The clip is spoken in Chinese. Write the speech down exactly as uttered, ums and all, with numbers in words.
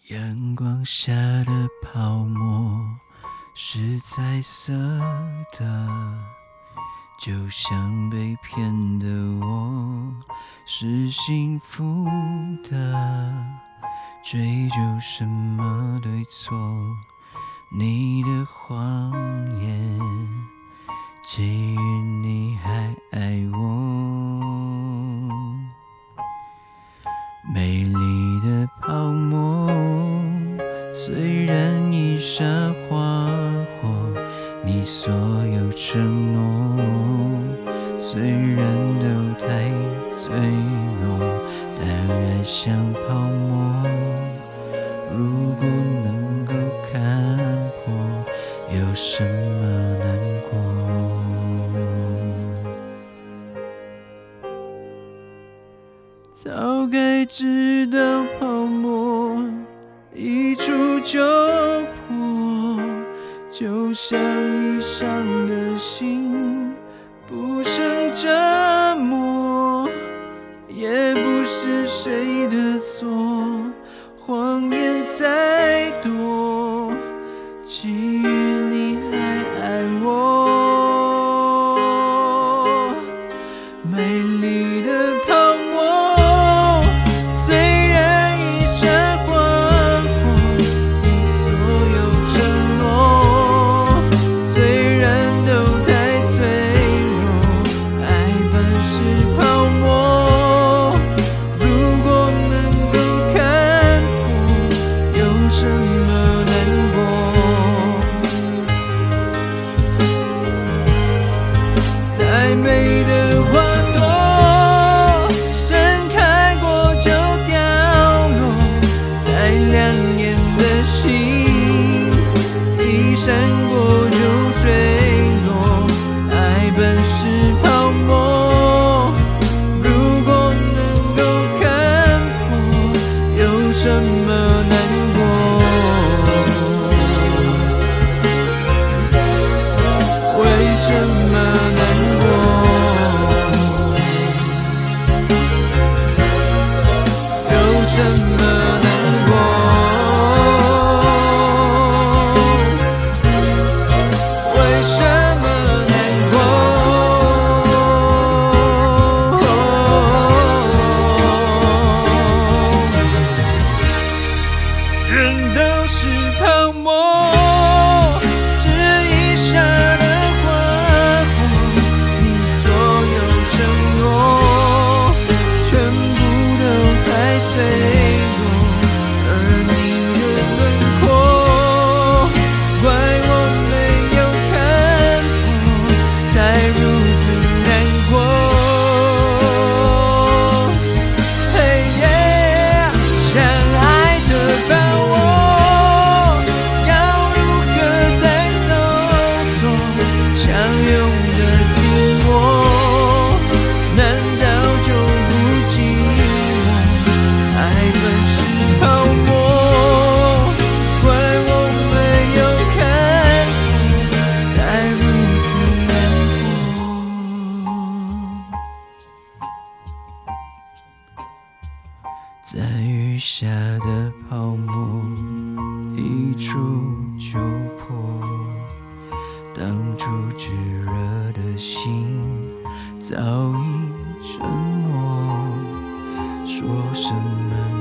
阳光下的泡沫是彩色的，就像被骗的我是幸福的，追究什么对错，你的谎言基于你还爱我。美丽的泡沫虽然已沙花火，你所有承诺虽然都太脆弱，但爱像泡沫，如果能够看破，有什么难过？早该知道泡沫一触就破，就像已伤的心不胜折磨，也不是谁的错，谎言再多，基于你还爱我。美丽的泡沫虽然已闪花火，你所有承诺虽然都太脆弱，爱本是泡沫，如果能够看破，有什么难过？再美的花朵盛开过就掉落，再亮眼的星一闪过就坠落，爱本是泡沫，如果能够看破，有什么难过？为什么难过？有什么难过？为什么难过？人都是泡沫，只一刹的花火，你所有承诺全部都太脆弱，而你的轮廓怪我没有看破，才如此难过。嘿耶，相爱的把握要如何再搜索，相拥的寂寞难道就不寂寞？爱本是泡沫，怪我没有看破，才如此难过。在雨下的泡沫一触就破，当初炙热的心早已沉默，说什么